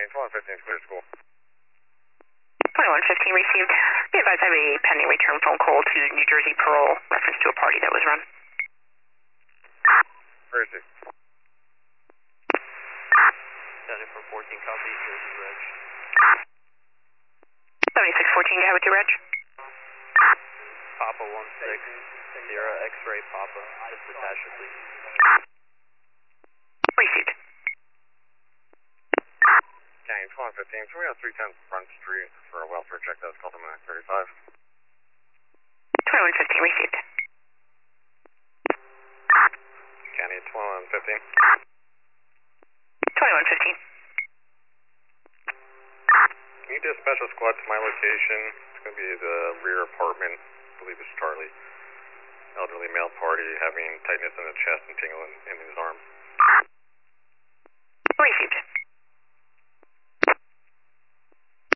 2115 clear school. 2115 received. Be advised I have a pending return phone call to New Jersey Parole, reference to a party that was run. Where is he? 7414 copy, Jersey Reg. 7614, go ahead with your reg. Papa 16, Sierra X-ray Papa, just attach it please. Received. County 2115, so we have 310 Front Street for a welfare check that was called to 935. 2115 received. County 2115. 2115. Can you dispatch a squad to my location? It's going to be the rear apartment. I believe it's Charlie. Elderly male party having tightness in the chest and tingling in his arms.